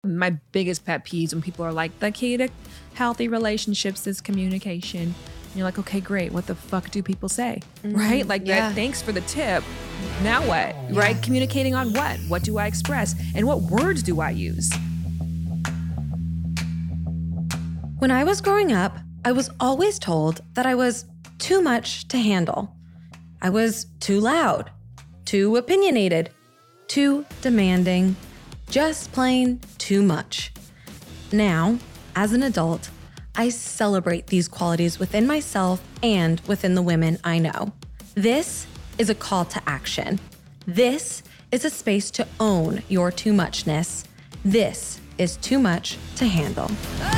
My biggest pet peeves when people are like, the key to healthy relationships is communication. And you're like, okay, great. What the fuck do people say? Right? Like, that, thanks for the tip. Now what? Right? Communicating on what? What do I express? And what words do I use? When I was growing up, I was always told that I was too much to handle. I was too loud, too opinionated, too demanding, just plain too much. Now, as an adult, I celebrate these qualities within myself and within the women I know. This is a call to action. This is a space to own your too muchness. This is too much to handle.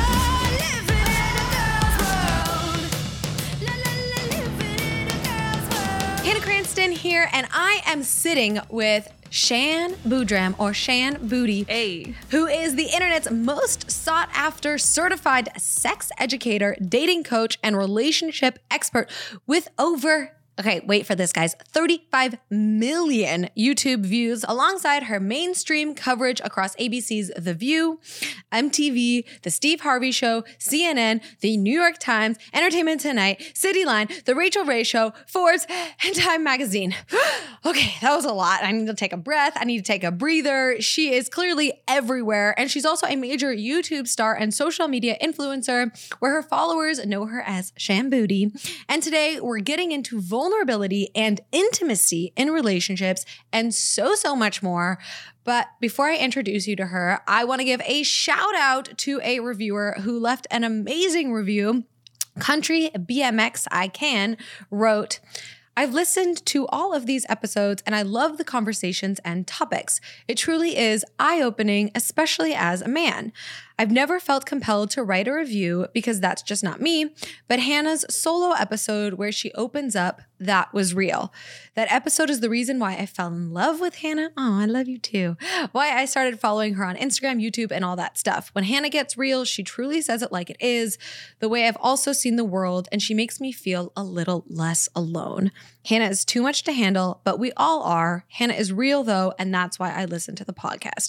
Hannah Cranston here, and I am sitting with Shan Boodram, or Shan Booty, who is the internet's most sought after certified sex educator, dating coach, and relationship expert with over, okay, wait for this, guys, 35 million YouTube views, alongside her mainstream coverage across ABC's The View, MTV, The Steve Harvey Show, CNN, The New York Times, Entertainment Tonight, Cityline, The Rachel Ray Show, Forbes, and Time Magazine. Okay, that was a lot. I need to take a breath. I need to take a breather. She is clearly everywhere, and she's also a major YouTube star and social media influencer, where her followers know her as Shan Booty. And today, we're getting into vulnerability and intimacy in relationships, and so much more. But before I introduce you to her, I want to give a shout out to a reviewer who left an amazing review. Country BMX I Can wrote, I've listened to all of these episodes and I love the conversations and topics. It truly is eye-opening, especially as a man. I've never felt compelled to write a review because that's just not me, but Hannah's solo episode where she opens up, that was real. That episode is the reason why I fell in love with Hannah. Oh, I love you too. Why I started following her on Instagram, YouTube, and all that stuff. When Hannah gets real, she truly says it like it is, the way I've also seen the world, and she makes me feel a little less alone. Hannah is too much to handle, but we all are. Hannah is real though, and that's why I listen to the podcast.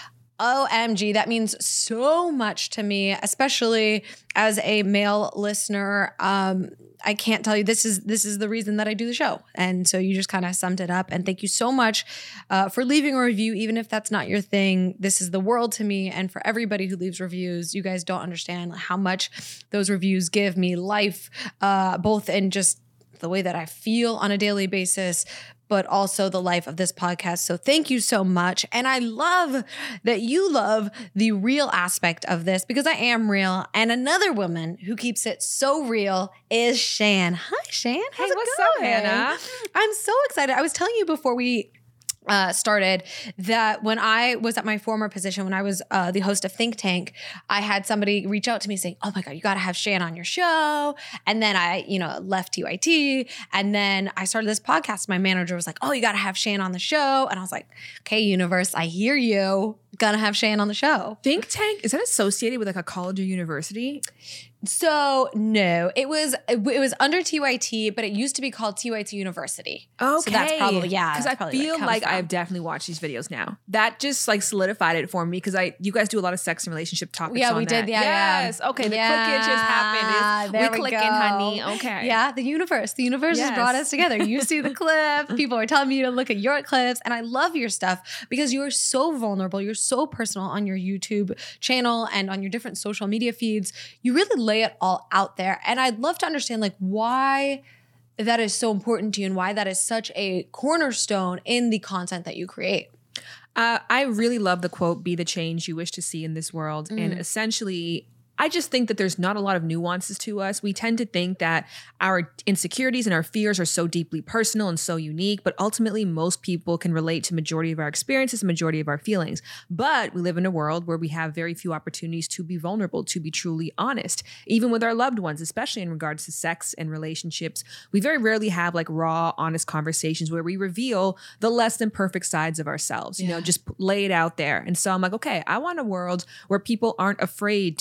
OMG, that means so much to me, especially as a male listener. I can't tell you, this is the reason that I do the show. And so you just kind of summed it up. And thank you so much for leaving a review, even if that's not your thing. This is the world to me. And for everybody who leaves reviews, you guys don't understand how much those reviews give me life, both in just the way that I feel on a daily basis, but also the life of this podcast. So thank you so much. And I love that you love the real aspect of this, because I am real. And another woman who keeps it so real is Shan. Hi, Shan. How's it what's going? up, Hannah? I'm so excited. I was telling you before we started that when I was at my former position, when I was the host of Think Tank, I had somebody reach out to me saying, oh my God, you got to have Shan on your show. And then I, left TYT, and then I started this podcast. My manager was like, oh, you got to have Shan on the show. And I was like, okay, universe, I hear you. Gonna have Shan on the show. Think Tank, is that associated with like a college or university? So no, it was under TYT, but it used to be called TYT University. Okay. So that's probably, Because I feel like I've definitely watched these videos now. That just like solidified it for me, because you guys do a lot of sex and relationship topics. Yeah, on we that. did. Yeah. Yes. Okay. The clickage has happened. There we clicking, go. honey. Okay. Yeah. The universe has brought us together. You see the clip. People are telling me to look at your clips, and I love your stuff because you are so vulnerable. You're so personal on your YouTube channel and on your different social media feeds. You really lay it all out there. And I'd love to understand like why that is so important to you and why that is such a cornerstone in the content that you create. I really love the quote, be the change you wish to see in this world. And essentially, I just think that there's not a lot of nuances to us. We tend to think that our insecurities and our fears are so deeply personal and so unique, but ultimately most people can relate to majority of our experiences, majority of our feelings. But we live in a world where we have very few opportunities to be vulnerable, to be truly honest, even with our loved ones, especially in regards to sex and relationships. We very rarely have like raw, honest conversations where we reveal the less than perfect sides of ourselves, just lay it out there. And so I'm like, okay, I want a world where people aren't afraid to tackle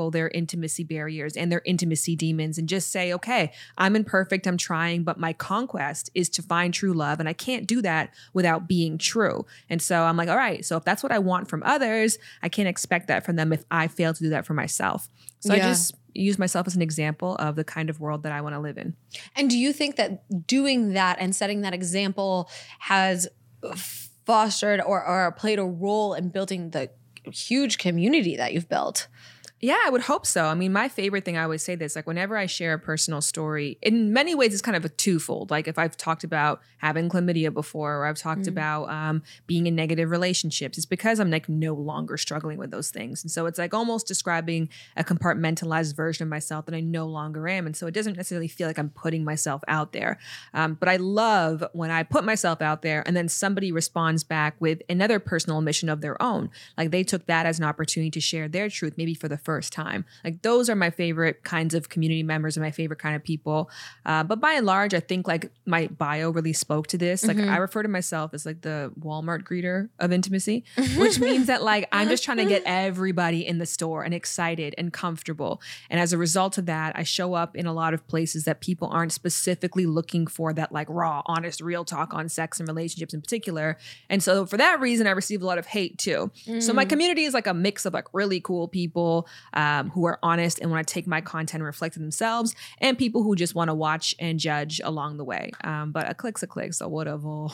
tackle their intimacy barriers and their intimacy demons and just say, okay, I'm imperfect, I'm trying, but my conquest is to find true love. And I can't do that without being true. And so I'm like, all right, so if that's what I want from others, I can't expect that from them if I fail to do that for myself. So I just use myself as an example of the kind of world that I want to live in. And do you think that doing that and setting that example has fostered or played a role in building the huge community that you've built? Yeah, I would hope so. I mean, my favorite thing, I always say this, like whenever I share a personal story, in many ways, it's kind of a twofold. Like if I've talked about having chlamydia before, or I've talked about being in negative relationships, it's because I'm like no longer struggling with those things. And so it's like almost describing a compartmentalized version of myself that I no longer am. And so it doesn't necessarily feel like I'm putting myself out there. But I love when I put myself out there and then somebody responds back with another personal admission of their own. Like they took that as an opportunity to share their truth, maybe for the first time. Like those are my favorite kinds of community members and my favorite kind of people. But by and large, I think like my bio really spoke to this. Like I refer to myself as like the Walmart greeter of intimacy, which means that like I'm just trying to get everybody in the store and excited and comfortable. And as a result of that, I show up in a lot of places that people aren't specifically looking for that like raw, honest, real talk on sex and relationships in particular. And so for that reason, I receive a lot of hate too. So my community is like a mix of like really cool people who are honest and want to take my content and reflect on themselves, and people who just want to watch and judge along the way. But a click's a click, so whatever.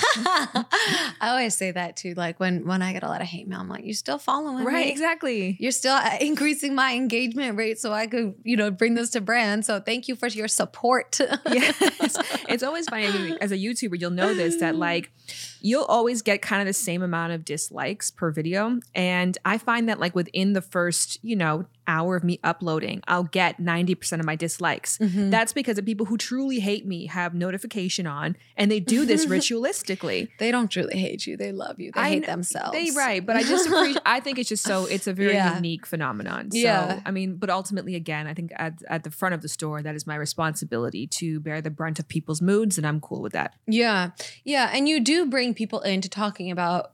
I always say that too. Like when I get a lot of hate mail, I'm like, you're still following me. Right, exactly. You're still increasing my engagement rate so I could, bring this to brand. So thank you for your support. Yes. It's always funny. I mean, as a YouTuber, you'll know this, that like you'll always get kind of the same amount of dislikes per video. And I find that like within the first, hour of me uploading, I'll get 90% of my dislikes. That's because the people who truly hate me have notification on, and they do this ritualistically. They don't truly hate you. They love you. They hate themselves. Right. But I just appreciate, I think it's just so, it's a very unique phenomenon. So, I mean, but ultimately, again, I think at the front of the store, that is my responsibility to bear the brunt of people's moods, and I'm cool with that. Yeah. Yeah. And you do bring people into talking about,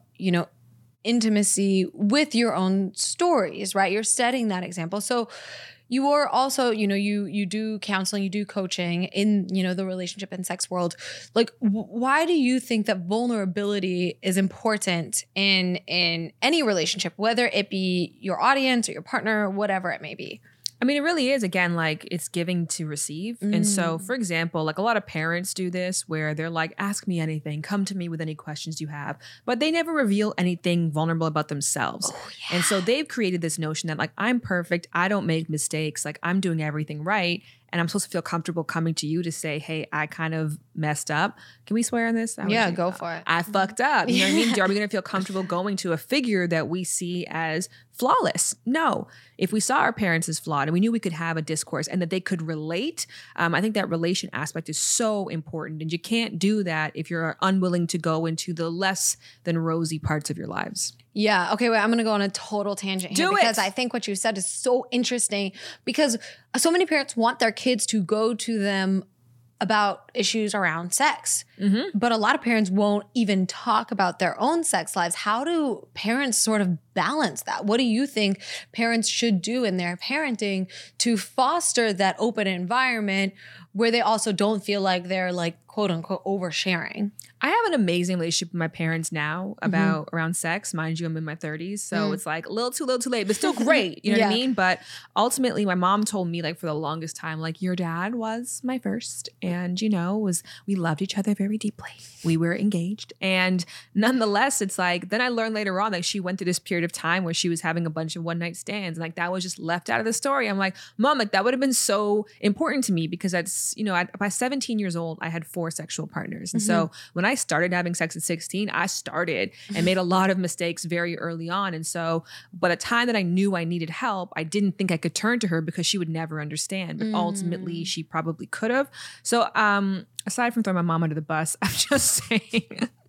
intimacy with your own stories, right? You're setting that example. So you are also, you do counseling, you do coaching in, the relationship and sex world. Like, why do you think that vulnerability is important in any relationship, whether it be your audience or your partner, or whatever it may be? I mean, it really is, again, like it's giving to receive. And so, for example, like a lot of parents do this where they're like, ask me anything, come to me with any questions you have, but they never reveal anything vulnerable about themselves. And so they've created this notion that like, I'm perfect, I don't make mistakes, like I'm doing everything right. And I'm supposed to feel comfortable coming to you to say, hey, I kind of messed up. Can we swear on this? Yeah, go for it. I fucked up. You know what I mean? Are we going to feel comfortable going to a figure that we see as flawless? No. If we saw our parents as flawed and we knew we could have a discourse and that they could relate, I think that relation aspect is so important. And you can't do that if you're unwilling to go into the less than rosy parts of your lives. Yeah. Okay. Wait, I'm going to go on a total tangent here because I think what you said is so interesting, because so many parents want their kids to go to them about issues around sex, but a lot of parents won't even talk about their own sex lives. How do parents sort of balance that? What do you think parents should do in their parenting to foster that open environment where they also don't feel like they're like quote unquote oversharing? I have an amazing relationship with my parents now about around sex. Mind you, I'm in my 30s. So it's like a little too late, but still great. You know what I mean? But ultimately, my mom told me like for the longest time, like your dad was my first. And, we loved each other very deeply. We were engaged. And nonetheless, it's like, then I learned later on that she went through this period of time where she was having a bunch of one night stands. And like that was just left out of the story. I'm like, Mom, like that would have been so important to me because that's, by 17 years old, I had 4 sexual partners. And so when I started having sex at 16, I started and made a lot of mistakes very early on. And so by the time that I knew I needed help, I didn't think I could turn to her because she would never understand. But ultimately, she probably could have. So aside from throwing my mom under the bus, I'm just saying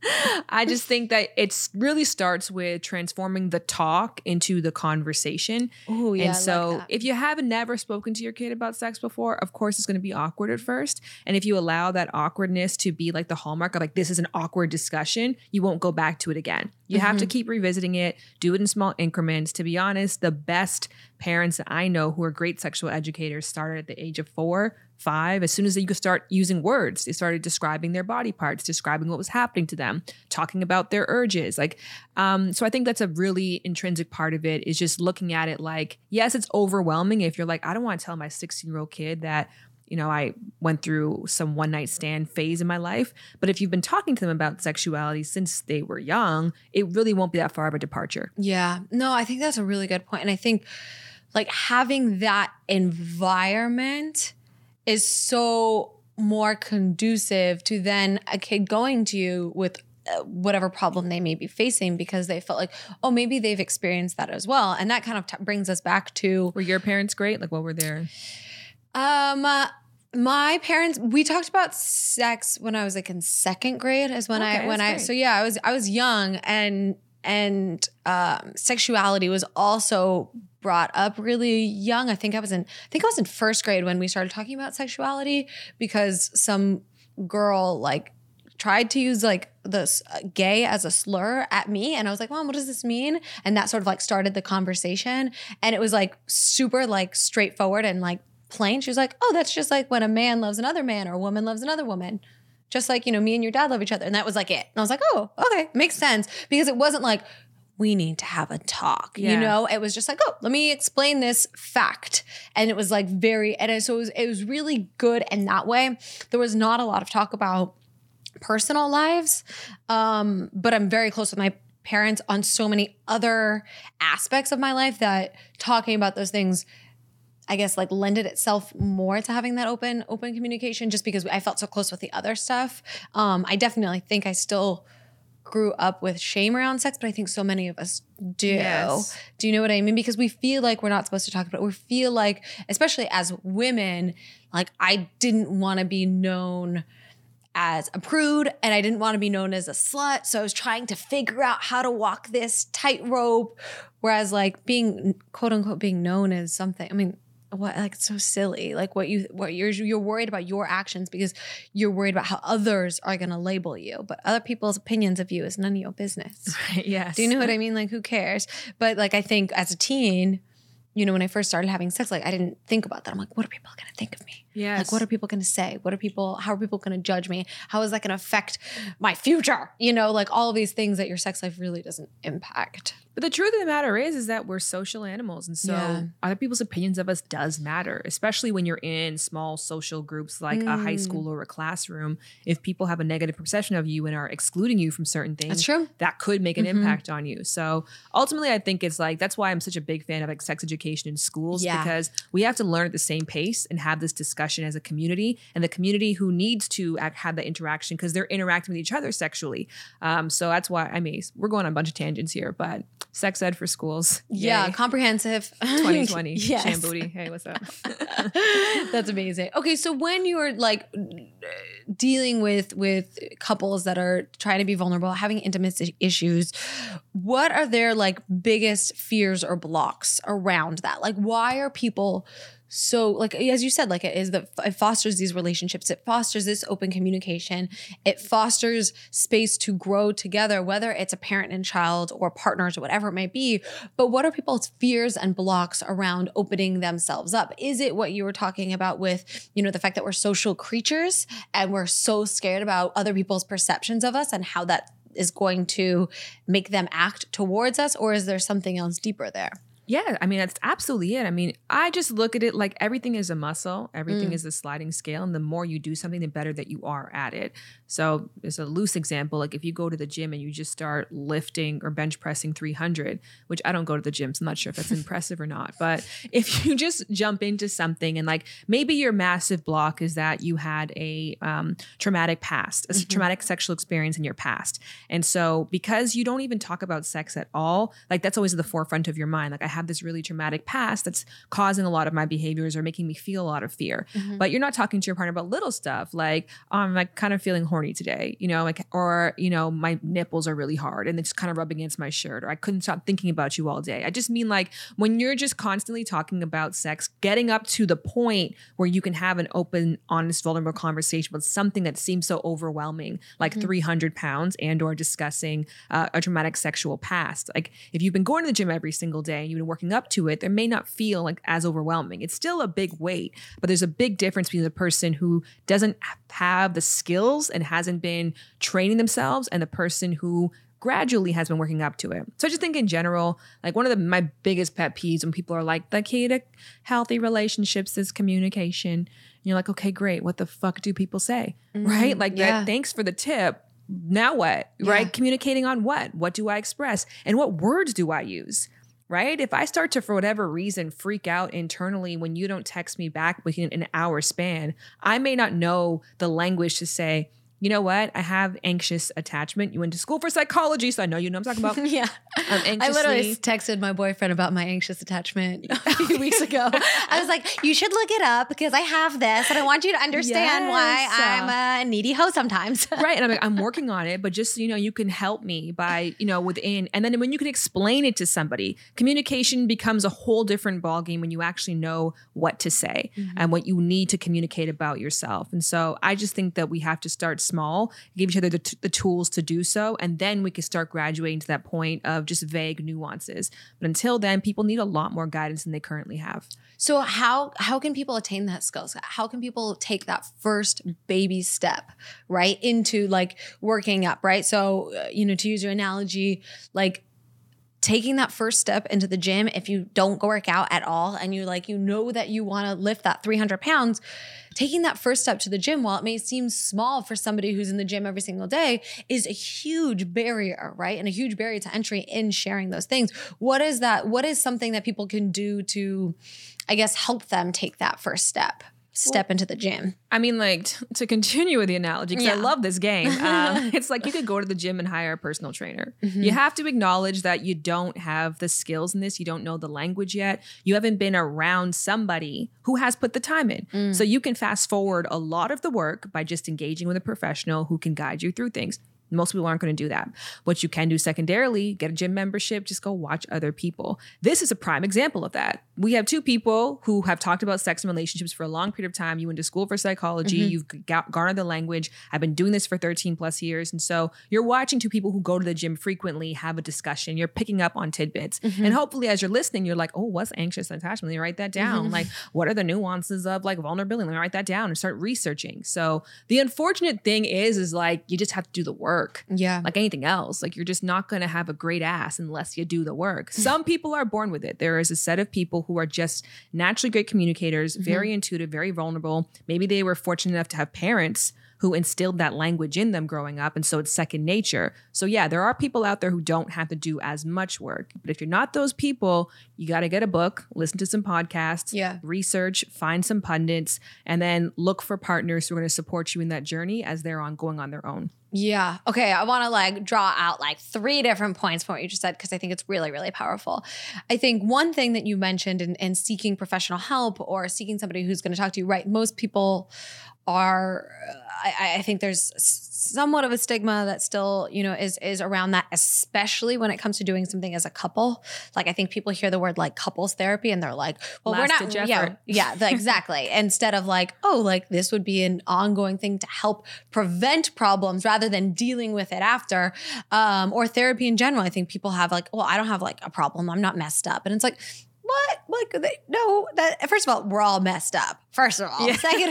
I just think that it really starts with transforming the talk into the conversation. Oh, yeah. And so like that. if you haven't never spoken to your kid about sex before, of course it's going to be awkward at first. And if you allow that awkwardness to be like the hallmark of like, this is an awkward discussion, you won't go back to it again. You have to keep revisiting it, do it in small increments. To be honest, the best parents that I know who are great sexual educators started at the age of 4, 5. As soon as they could start using words, they started describing their body parts, describing what was happening to them, talking about their urges. Like, so I think that's a really intrinsic part of it, is just looking at it like, yes, it's overwhelming if you're like, I don't want to tell my 16-year-old kid that, you know, I went through some one night stand phase in my life. But if you've been talking to them about sexuality since they were young, it really won't be that far of a departure. Yeah. No, I think that's a really good point. And I think like having that environment is so more conducive to then a kid going to you with whatever problem they may be facing, because they felt like, oh, maybe they've experienced that as well. And that kind of brings us back to... Were your parents great? Like, what were their... My parents, we talked about sex when I was like in 2nd grade is when so yeah, I was young, and sexuality was also brought up really young. I think I was in 1st grade when we started talking about sexuality, because some girl like tried to use like this gay as a slur at me. And I was like, Mom, what does this mean? And that sort of like started the conversation. And it was like super like straightforward and like plain. She was like, oh, that's just like when a man loves another man or a woman loves another woman. Just like, you know, me and your dad love each other. And that was like it. And I was like, oh, okay, makes sense. Because it wasn't like, we need to have a talk, you know? It was just like, oh, let me explain this fact. And it was like so it was really good in that way. There was not a lot of talk about personal lives, but I'm very close with my parents on so many other aspects of my life that talking about those things, I guess, like lended itself more to having that open communication, just because I felt so close with the other stuff. I definitely think I still grew up with shame around sex, but I think so many of us do. Yes. Do you know what I mean? Because we feel like we're not supposed to talk about it. We feel like, especially as women, like I didn't want to be known as a prude and I didn't want to be known as a slut. So I was trying to figure out how to walk this tightrope. Whereas like being quote unquote being known as something, I mean, what, like, it's so silly. Like you're worried about your actions because you're worried about how others are going to label you, but other people's opinions of you is none of your business. Right, yes. Do you know what I mean? Like, who cares? But like, I think as a teen, you know, when I first started having sex, like I didn't think about that. I'm like, what are people going to think of me? Yes. Like, what are people going to say? How are people going to judge me? How is that going to affect my future? You know, like all of these things that your sex life really doesn't impact. But the truth of the matter is that we're social animals. And so other people's opinions of us does matter, especially when you're in small social groups like a high school or a classroom. If people have a negative perception of you and are excluding you from certain things, that's true. That could make an impact on you. So ultimately, I think it's like, that's why I'm such a big fan of like sex education in schools, because we have to learn at the same pace and have this discussion as a community, and the community who needs to have that interaction because they're interacting with each other sexually. So that's why, I mean, we're going on a bunch of tangents here, but sex ed for schools. Yeah, yay. Comprehensive. 2020. Yes. Sham Booty. Hey, what's up? That's amazing. Okay, so when you're like dealing with couples that are trying to be vulnerable, having intimacy issues, what are their like biggest fears or blocks around that? Like, why are people so, like, as you said, like it fosters these relationships. It fosters this open communication. It fosters space to grow together, whether it's a parent and child or partners or whatever it may be. But what are people's fears and blocks around opening themselves up? Is it what you were talking about with, you know, the fact that we're social creatures and we're so scared about other people's perceptions of us and how that is going to make them act towards us? Or is there something else deeper there? Yeah, I mean, that's absolutely it. I mean, I just look at it like everything is a muscle. Everything is a sliding scale. And the more you do something, the better that you are at it. So there's a loose example. Like if you go to the gym and you just start lifting or bench pressing 300, which I don't go to the gym, so I'm not sure if that's impressive or not. But if you just jump into something and like maybe your massive block is that you had a traumatic past, a traumatic sexual experience in your past. And so because you don't even talk about sex at all, like that's always at the forefront of your mind. Like I have this really traumatic past that's causing a lot of my behaviors or making me feel a lot of fear. But you're not talking to your partner about little stuff like, oh, I'm like kind of feeling horny today, you know, like, or, you know, my nipples are really hard and it's kind of rubbing against my shirt, or I couldn't stop thinking about you all day. I just mean like when you're just constantly talking about sex, getting up to the point where you can have an open, honest, vulnerable conversation about something that seems so overwhelming, like 300 pounds, and or discussing a traumatic sexual past. Like if you've been going to the gym every single day and you've been working up to it, there may not feel like as overwhelming. It's still a big weight, but there's a big difference between the person who doesn't have the skills and hasn't been training themselves and the person who gradually has been working up to it. So I just think in general, like one of my biggest pet peeves when people are like, the key to healthy relationships is communication. And you're like, okay, great. What the fuck do people say? Right? Like thanks for the tip. Now what? Right? Communicating on what? What do I express? And what words do I use? Right? If I start to, for whatever reason, freak out internally when you don't text me back within an hour span, I may not know the language to say, you know what? I have anxious attachment. You went to school for psychology, so I know you know what I'm talking about. Yeah. I literally texted my boyfriend about my anxious attachment a few weeks ago. I was like, you should look it up because I have this and I want you to understand why I'm a needy hoe sometimes. Right. And I'm like, I'm working on it, but just so you know, you can help me by, you know, within. And then when you can explain it to somebody, communication becomes a whole different ballgame when you actually know what to say and what you need to communicate about yourself. And so I just think that we have to start small, give each other the tools to do so, and then we can start graduating to that point of just vague nuances. But until then, people need a lot more guidance than they currently have. So how can people attain that skills? How can people take that first baby step, right, into like working up, right? So, you know, to use your analogy, like taking that first step into the gym, if you don't go work out at all and you like, you know that you want to lift that 300 pounds, taking that first step to the gym, while it may seem small for somebody who's in the gym every single day, is a huge barrier, right? And a huge barrier to entry in sharing those things. What is that? What is something that people can do to, I guess, help them take that first step into the gym? I mean, like to continue with the analogy, because I love this game. It's like you could go to the gym and hire a personal trainer. You have to acknowledge that you don't have the skills in this. You don't know the language yet. You haven't been around somebody who has put the time in. So you can fast forward a lot of the work by just engaging with a professional who can guide you through things. Most people aren't going to do that. What you can do secondarily, get a gym membership, just go watch other people. This is a prime example of that. We have two people who have talked about sex and relationships for a long period of time. You went to school for psychology. You've garnered the language. I've been doing this for 13 plus years. And so you're watching two people who go to the gym frequently have a discussion. You're picking up on tidbits. And hopefully as you're listening, you're like, oh, what's anxious attachment? You write that down. Like, what are the nuances of like vulnerability? Let me write that down and start researching. So the unfortunate thing is like, you just have to do the work. Yeah. Like anything else. Like you're just not going to have a great ass unless you do the work. Some people are born with it. There is a set of people who are just naturally great communicators, very intuitive, very vulnerable. Maybe they were fortunate enough to have parents who instilled that language in them growing up. And so it's second nature. So yeah, there are people out there who don't have to do as much work. But if you're not those people, you got to get a book, listen to some podcasts, research, find some pundits, and then look for partners who are going to support you in that journey as they're going on their own. Yeah. Okay. I want to like draw out like 3 different points from what you just said, because I think it's really, really powerful. I think one thing that you mentioned in seeking professional help or seeking somebody who's going to talk to you, right? Most people are, I think there's somewhat of a stigma that still, you know, is around that, especially when it comes to doing something as a couple. Like I think people hear the word like couples therapy and they're like, well, we're not, exactly. Instead of like, oh, like this would be an ongoing thing to help prevent problems rather than dealing with it after, or therapy in general. I think people have like, well, I don't have like a problem. I'm not messed up. And it's like, what? Like, no, that first of all, we're all messed up. First of all. Second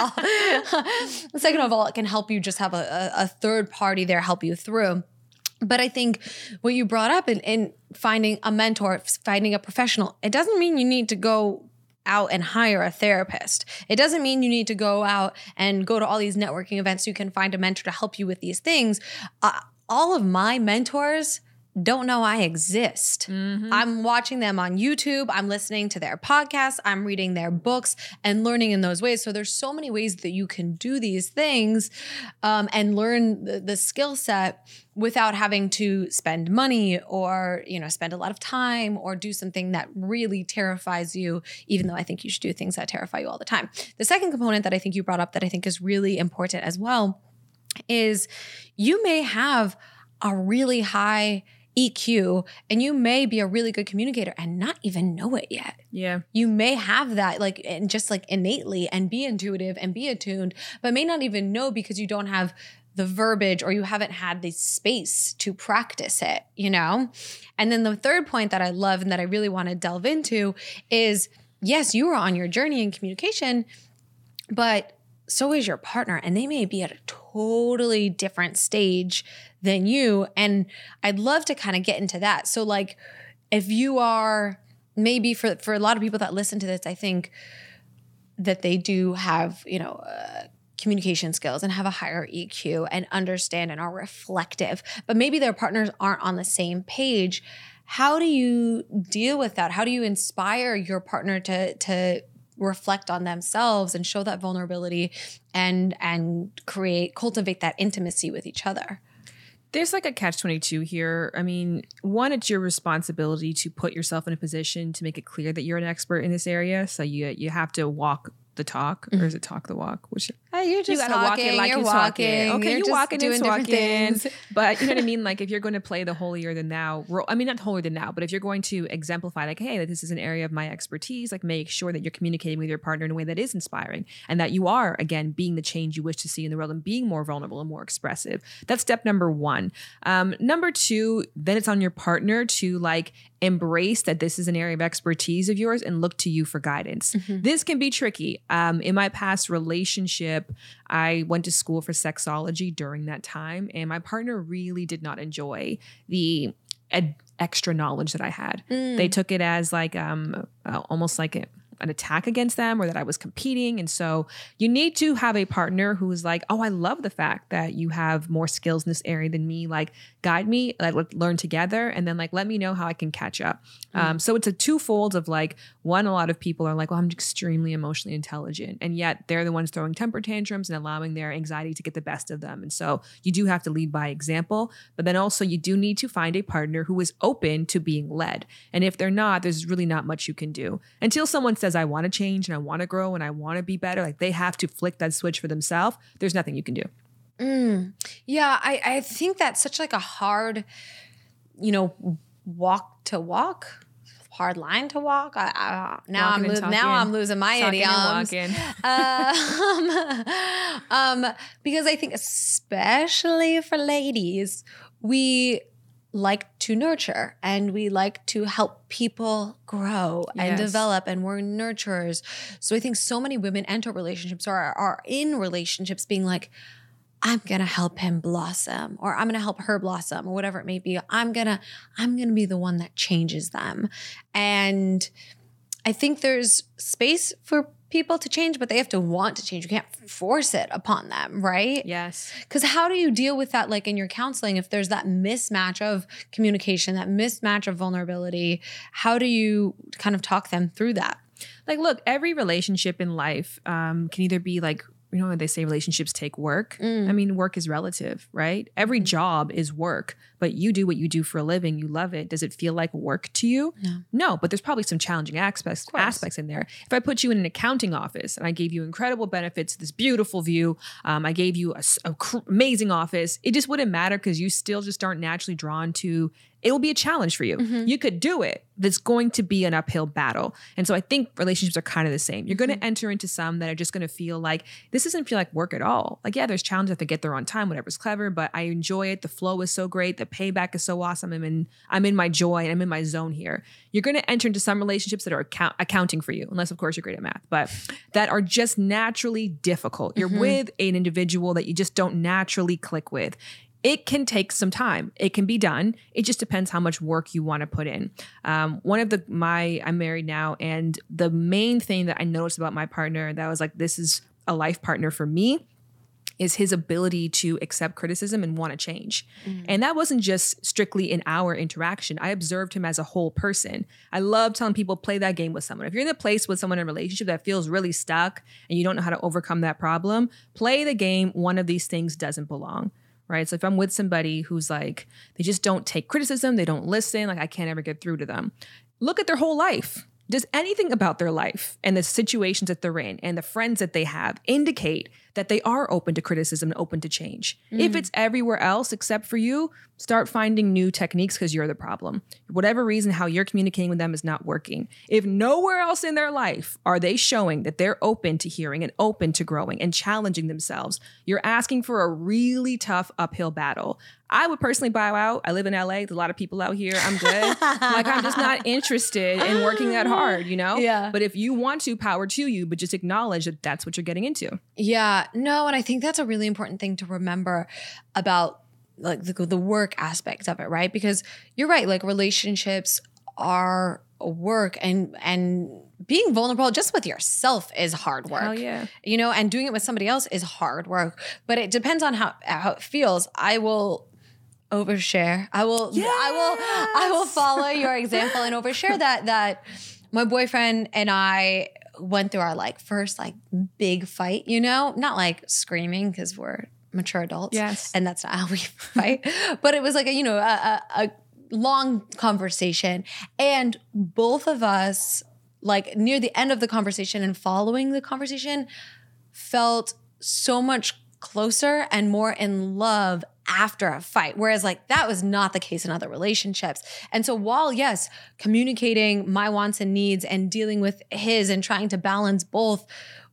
of all, it can help you just have a third party there help you through. But I think what you brought up in finding a mentor, finding a professional, it doesn't mean you need to go out and hire a therapist. It doesn't mean you need to go out and go to all these networking events so you can find a mentor to help you with these things. All of my mentors don't know I exist. I'm watching them on YouTube. I'm listening to their podcasts. I'm reading their books and learning in those ways. So there's so many ways that you can do these things and learn the skill set without having to spend money or, spend a lot of time or do something that really terrifies you, even though I think you should do things that terrify you all the time. The second component that I think you brought up that I think is really important as well is you may have a really high EQ and you may be a really good communicator and not even know it yet. Yeah. You may have that and just innately and be intuitive and be attuned, but may not even know because you don't have the verbiage or you haven't had the space to practice it, And then the third point that I love and that I really want to delve into is, yes, you are on your journey in communication, but so is your partner, and they may be at a totally different stage than you. And I'd love to kind of get into that. So if you are maybe for a lot of people that listen to this, I think that they do have, communication skills and have a higher EQ and understand and are reflective, but maybe their partners aren't on the same page. How do you deal with that? How do you inspire your partner to reflect on themselves and show that vulnerability and cultivate that intimacy with each other? There's a catch-22 here. I mean, one, it's your responsibility to put yourself in a position to make it clear that you're an expert in this area. So you have to walk the talk, or is it talk the walk? You're just talking, you're walking. Okay, you're walking and talking. But you know what I mean? If you're going to play the holier than thou role, I mean, not holier than thou, but if you're going to exemplify hey, this is an area of my expertise, make sure that you're communicating with your partner in a way that is inspiring and that you are, again, being the change you wish to see in the world and being more vulnerable and more expressive. That's step number one. Number two, then it's on your partner to embrace that this is an area of expertise of yours and look to you for guidance. This can be tricky. In my past relationship, I went to school for sexology during that time, and my partner really did not enjoy the extra knowledge that I had. They took it as almost an attack against them or that I was competing. And so you need to have a partner who is oh, I love the fact that you have more skills in this area than me. Guide me, let's learn together. And then let me know how I can catch up. So it's a twofold of one, a lot of people are well, I'm extremely emotionally intelligent. And yet they're the ones throwing temper tantrums and allowing their anxiety to get the best of them. And so you do have to lead by example, but then also you do need to find a partner who is open to being led. And if they're not, there's really not much you can do until someone says, I want to change and I want to grow and I want to be better. They have to flick that switch for themselves. There's nothing you can do. Yeah, I think that's such a hard, walk to walk, hard line to walk. Now I'm losing my idioms. Because I think especially for ladies, we like to nurture and we like to help people grow and develop, and we're nurturers. So I think so many women enter relationships or are in relationships being I'm going to help him blossom, or I'm going to help her blossom, or whatever it may be. I'm going to be the one that changes them. And I think there's space for people to change, but they have to want to change. You can't force it upon them, right? Yes. Because how do you deal with that, in your counseling, if there's that mismatch of communication, that mismatch of vulnerability? How do you kind of talk them through that? Look, every relationship in life can either be they say relationships take work. I mean, work is relative, right? Every job is work, but you do what you do for a living. You love it. Does it feel like work to you? No, but there's probably some challenging aspects in there. If I put you in an accounting office and I gave you incredible benefits, this beautiful view, I gave you a amazing office, it just wouldn't matter because you still just aren't naturally drawn to. It will be a challenge for you. You could do it. That's going to be an uphill battle. And so I think relationships are kind of the same. You're going to enter into some that are just going to feel this doesn't feel like work at all. There's challenges. I have to get there on time, whatever's clever, but I enjoy it. The flow is so great. The payback is so awesome. I'm in my joy and I'm in my zone here. You're going to enter into some relationships that are accounting for you, unless of course you're great at math, but that are just naturally difficult. You're with an individual that you just don't naturally click with. It can take some time. It can be done. It just depends how much work you want to put in. I'm married now, and the main thing that I noticed about my partner that was this is a life partner for me is his ability to accept criticism and want to change. And that wasn't just strictly in our interaction. I observed him as a whole person. I love telling people, play that game with someone. If you're in a place with someone in a relationship that feels really stuck and you don't know how to overcome that problem, play the game. One of these things doesn't belong. Right. So if I'm with somebody who's like, they just don't take criticism, they don't listen, like I can't ever get through to them. Look at their whole life. Does anything about their life and the situations that they're in and the friends that they have indicate that they are open to criticism and open to change? If it's everywhere else except for you, start finding new techniques because you're the problem. Whatever reason, how you're communicating with them is not working. If nowhere else in their life are they showing that they're open to hearing and open to growing and challenging themselves, you're asking for a really tough uphill battle. I would personally bow out. I live in LA. There's a lot of people out here. I'm good. Like, I'm just not interested in working that hard, you know? Yeah. But if you want to, power to you, but just acknowledge that that's what you're getting into. Yeah, no, and I think that's a really important thing to remember about like the work aspect of it, right? Because you're right, like relationships are work and being vulnerable just with yourself is hard work. Hell yeah. You know, and doing it with somebody else is hard work. But it depends on how it feels. I will overshare. I will follow your example and overshare that my boyfriend and I went through our like first like big fight, you know, not like screaming because we're mature adults. Yes. And that's not how we fight, but it was like a long conversation. And both of us, like near the end of the conversation and following the conversation, felt so much closer and more in love after a fight. Whereas like that was not the case in other relationships. And so while yes, communicating my wants and needs and dealing with his and trying to balance both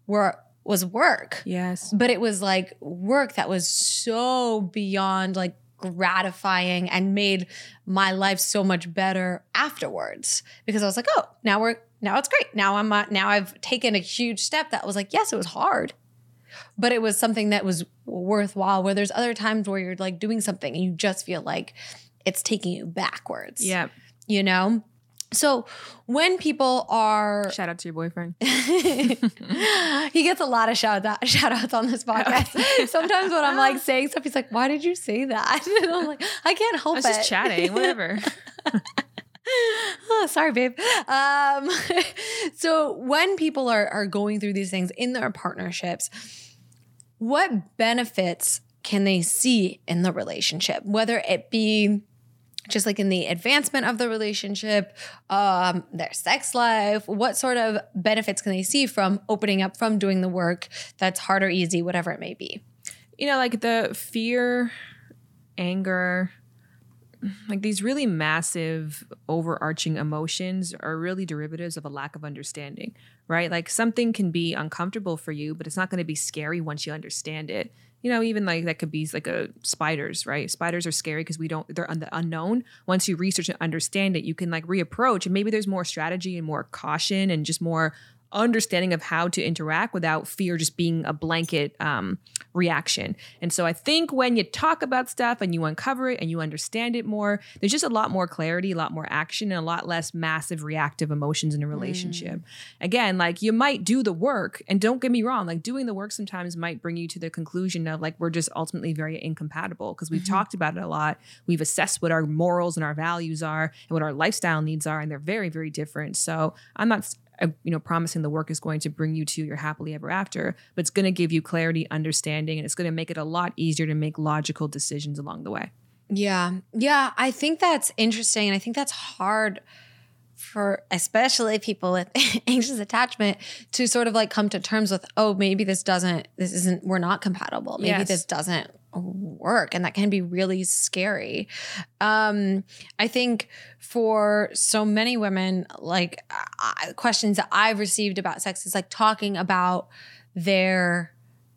was work. Yes. But it was like work that was so beyond like gratifying and made my life so much better afterwards because I was like, oh, now it's great. Now I've taken a huge step that was like, yes, it was hard, but it was something that was worthwhile, where there's other times where you're like doing something and you just feel like it's taking you backwards. Yeah. You know? So when people are... Shout out to your boyfriend. He gets a lot of shout outs on this podcast. Sometimes when I'm like saying stuff, he's like, why did you say that? And I'm like, I can't help it. I was just chatting, whatever. Oh, sorry, babe. So when people are going through these things in their partnerships, what benefits can they see in the relationship? Whether it be just like in the advancement of the relationship, their sex life, what sort of benefits can they see from opening up, from doing the work that's hard or easy, whatever it may be? You know, like the fear, anger, like these really massive overarching emotions are really derivatives of a lack of understanding, right? Like something can be uncomfortable for you, but it's not going to be scary once you understand it. You know, even like that could be like spiders, right? Spiders are scary because they're the unknown. Once you research and understand it, you can like reapproach, and maybe there's more strategy and more caution and just more understanding of how to interact without fear just being a blanket reaction. And so I think when you talk about stuff and you uncover it and you understand it more, there's just a lot more clarity, a lot more action, and a lot less massive reactive emotions in a relationship. Again, like you might do the work, and don't get me wrong, like doing the work sometimes might bring you to the conclusion of like we're just ultimately very incompatible because we've talked about it a lot. We've assessed what our morals and our values are and what our lifestyle needs are, and they're very, very different. So I'm not promising the work is going to bring you to your happily ever after, but it's going to give you clarity, understanding, and it's going to make it a lot easier to make logical decisions along the way. Yeah. Yeah. I think that's interesting. And I think that's hard for especially people with anxious attachment to sort of like come to terms with, oh, maybe we're not compatible. Maybe this doesn't work. And that can be really scary. I think for so many women, like questions that I've received about sex is like talking about their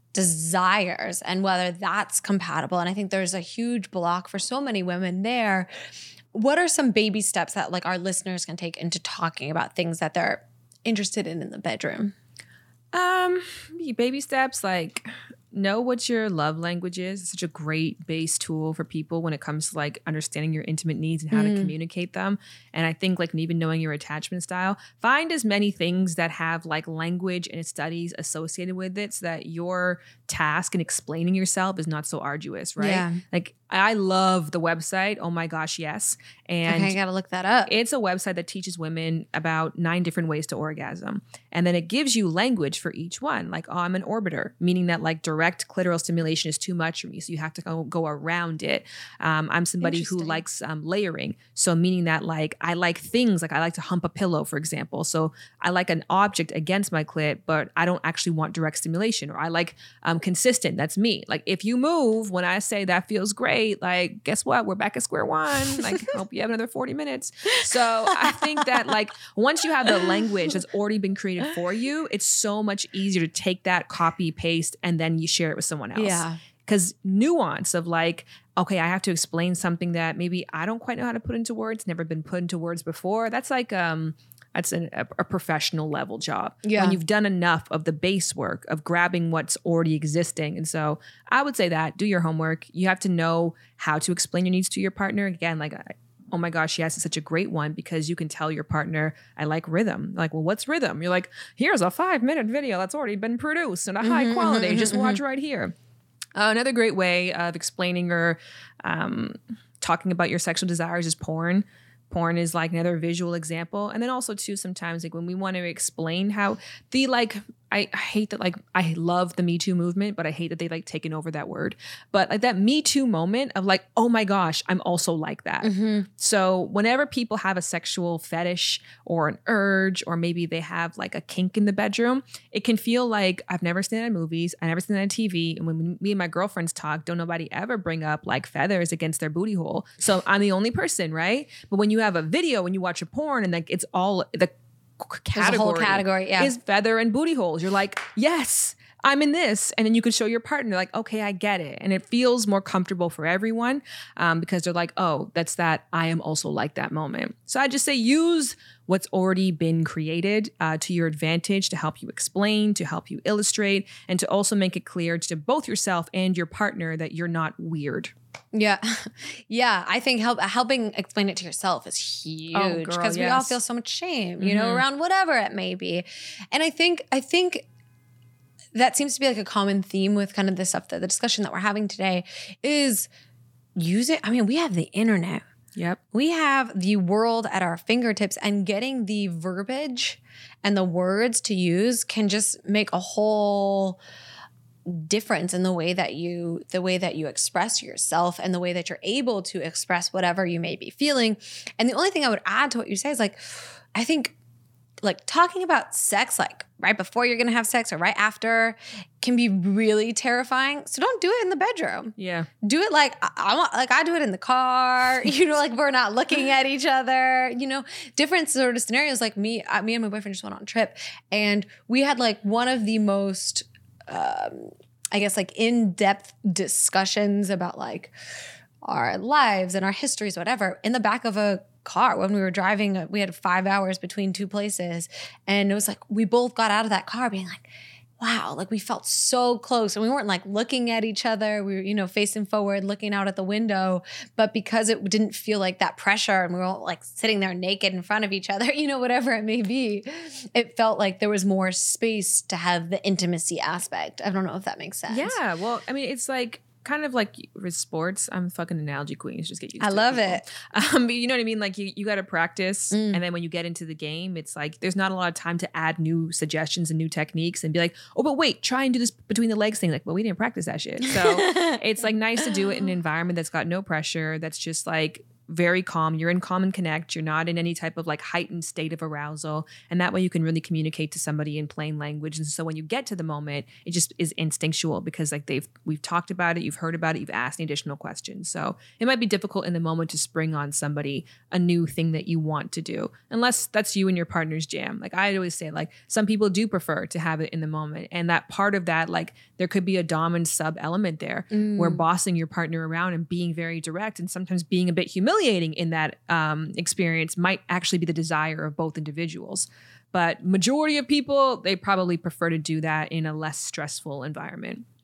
desires and whether that's compatible. And I think there's a huge block for so many women there. What are some baby steps that like our listeners can take into talking about things that they're interested in the bedroom? Baby steps, like know what your love language is. It's such a great base tool for people when it comes to like understanding your intimate needs and how to communicate them. And I think like even knowing your attachment style, find as many things that have like language and studies associated with it so that your task in explaining yourself is not so arduous, right? Yeah. Like I love the website. Oh my gosh, yes. And okay, I gotta look that up. it's a website that teaches women about 9 different ways to orgasm. And then it gives you language for each one. Like, oh, I'm an orbiter, meaning that like direct clitoral stimulation is too much for me. So you have to go around it. I'm somebody who likes layering. So meaning that like I like things, like I like to hump a pillow, for example. So I like an object against my clit, but I don't actually want direct stimulation. Or I like consistent. That's me. Like if you move when I say that feels great, like guess what? We're back at square one. Like hope you have another 40 minutes. So I think that like once you have the language that's already been created for you, it's so much easier to take that, copy, paste, and then you share it with someone else. Yeah. Because nuance of like, okay, I have to explain something that maybe I don't quite know how to put into words, never been put into words before. That's like that's a professional level job. Yeah. When you've done enough of the base work of grabbing what's already existing. And so I would say that do your homework. You have to know how to explain your needs to your partner. Again, like, oh my gosh, yes, it's such a great one because you can tell your partner, I like rhythm. Like, well, what's rhythm? You're like, here's a 5-minute video that's already been produced in a high quality. Just watch right here. Another great way of explaining or talking about your sexual desires is porn. Porn is like another visual example. And then also too, sometimes like when we want to explain how the like, I hate that, like, I love the Me Too movement, but I hate that they like taken over that word. But like that Me Too moment of like, oh my gosh, I'm also like that. So whenever people have a sexual fetish or an urge, or maybe they have like a kink in the bedroom, it can feel like I've never seen that in movies. I never seen that on TV. And when me and my girlfriends talk, don't nobody ever bring up like feathers against their booty hole. So I'm the only person, right? But when you have a video, when you watch a porn and like it's all the category, whole category, yeah, is feather and booty holes. You're like, yes, I'm in this. And then you can show your partner like, okay, I get it. And it feels more comfortable for everyone because they're like, oh, that's that. I am also like that moment. So I just say use what's already been created to your advantage to help you explain, to help you illustrate, and to also make it clear to both yourself and your partner that you're not weird. Yeah. Yeah. I think helping explain it to yourself is huge because we all feel so much shame, you know, around whatever it may be. And I think that seems to be like a common theme with kind of this stuff, that the discussion that we're having today is use it. I mean, we have the internet. Yep. We have the world at our fingertips, and getting the verbiage and the words to use can just make a whole difference in the way that you express yourself and the way that you're able to express whatever you may be feeling. And the only thing I would add to what you say is like, I think like talking about sex, like right before you're going to have sex or right after, can be really terrifying. So don't do it in the bedroom. Yeah. Do it like I do it in the car, you know, like we're not looking at each other, you know, different sort of scenarios. Like me and my boyfriend just went on a trip, and we had like one of the most, I guess like in-depth discussions about like our lives and our histories, whatever, in the back of a car when we were driving. We had 5 hours between two places, and it was like we both got out of that car being like, wow, like we felt so close, and we weren't like looking at each other. We were, you know, facing forward, looking out at the window, but because it didn't feel like that pressure and we were all like sitting there naked in front of each other, you know, whatever it may be, it felt like there was more space to have the intimacy aspect. I don't know if that makes sense. Yeah, well, I mean, it's like kind of like with sports. I'm fucking analogy queen. Just get used to it. I love it. But you know what I mean? Like you got to practice. And then when you get into the game, it's like there's not a lot of time to add new suggestions and new techniques and be like, oh, but wait, try and do this between the legs thing. Like, well, we didn't practice that shit. So it's like nice to do it in an environment that's got no pressure. That's just like very calm. You're in calm and connect. You're not in any type of like heightened state of arousal. And that way you can really communicate to somebody in plain language. And so when you get to the moment, it just is instinctual because like we've talked about it, you've heard about it, you've asked any additional questions. So it might be difficult in the moment to spring on somebody a new thing that you want to do, unless that's you and your partner's jam. Like I always say, like some people do prefer to have it in the moment. And that part of that, like there could be a dom and sub element there where bossing your partner around and being very direct and sometimes being a bit humiliating in that experience might actually be the desire of both individuals. But majority of people, they probably prefer to do that in a less stressful environment.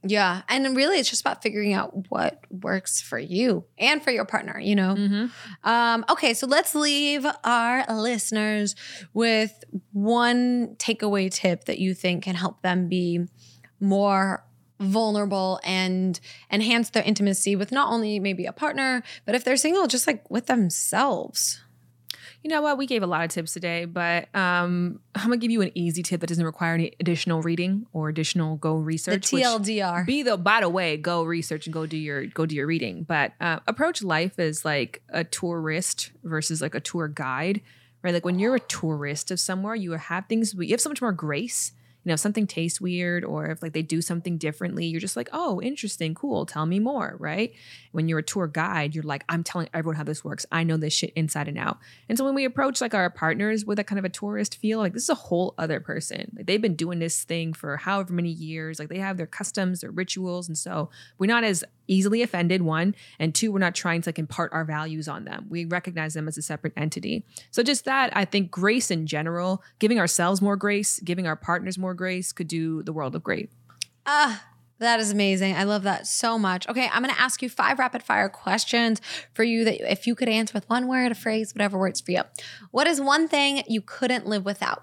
Yeah. And really, it's just about figuring out what works for you and for your partner, you know? Mm-hmm. Okay, so let's leave our listeners with one takeaway tip that you think can help them be more vulnerable and enhance their intimacy with not only maybe a partner, but if they're single, just like with themselves. You know what? We gave a lot of tips today, but I'm going to give you an easy tip that doesn't require any additional reading or additional go research. The TLDR. By the way, go research and go do your reading. But approach life as like a tourist versus like a tour guide, right? Like when you're a tourist of somewhere, you have so much more grace. You know, if something tastes weird or if like they do something differently, you're just like, oh, interesting, cool, tell me more, right? When you're a tour guide, you're like, I'm telling everyone how this works. I know this shit inside and out. And so when we approach like our partners with a kind of a tourist feel, like this is a whole other person. Like they've been doing this thing for however many years. Like they have their customs, their rituals. And so we're not as easily offended, one, and two, we're not trying to like impart our values on them. We recognize them as a separate entity. So just that, I think grace in general, giving ourselves more grace, giving our partners more grace could do the world of great. That is amazing. I love that so much. Okay, I'm going to ask you 5 rapid fire questions for you that if you could answer with one word, a phrase, whatever works for you. What is one thing you couldn't live without?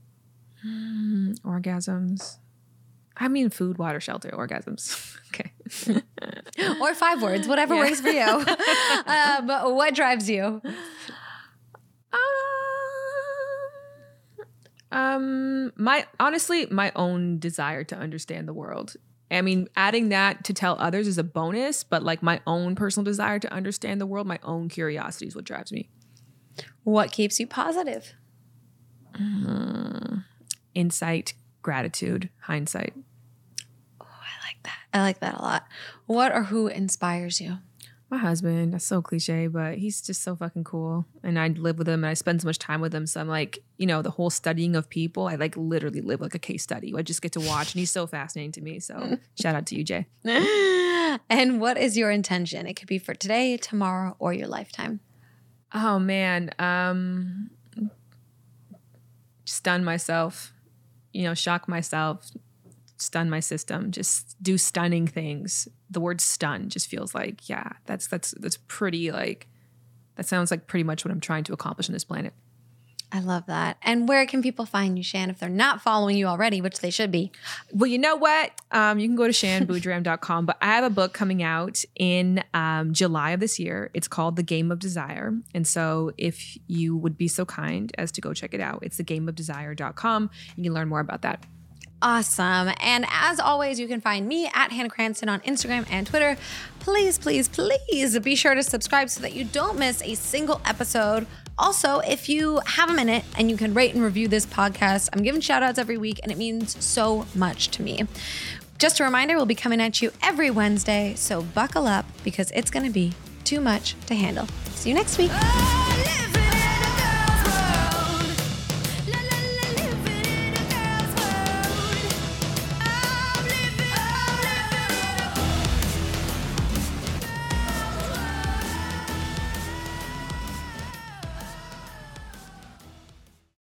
Orgasms. I mean, food, water, shelter, orgasms. Okay. Or 5 words, whatever works for you. But what drives you? My own desire to understand the world. I mean, adding that to tell others is a bonus, but like my own personal desire to understand the world, my own curiosity is what drives me. What keeps you positive? Insight, gratitude, hindsight. Oh, I like that a lot. What or who inspires you? My husband. That's so cliche, but he's just so fucking cool. And I live with him and I spend so much time with him. So I'm like, you know, the whole studying of people, I like literally live like a case study. I just get to watch and he's so fascinating to me. So shout out to you, Jay. And what is your intention? It could be for today, tomorrow, or your lifetime. Oh man. Stun myself, you know, shock myself, stun my system, just do stunning things. The word stun just feels like, yeah, that's pretty like, that sounds like pretty much what I'm trying to accomplish on this planet. I love that. And where can people find you, Shan, if they're not following you already, which they should be? Well, you know what? You can go to shanboodram.com, but I have a book coming out in July of this year. It's called The Game of Desire. And so if you would be so kind as to go check it out, it's thegameofdesire.com. You can learn more about that. Awesome. And as always, you can find me at Hannah Cranston on Instagram and Twitter. Please, please, please be sure to subscribe so that you don't miss a single episode. Also, if you have a minute and you can rate and review this podcast, I'm giving shout outs every week and it means so much to me. Just a reminder, we'll be coming at you every Wednesday, so buckle up because it's going to be too much to handle. See you next week.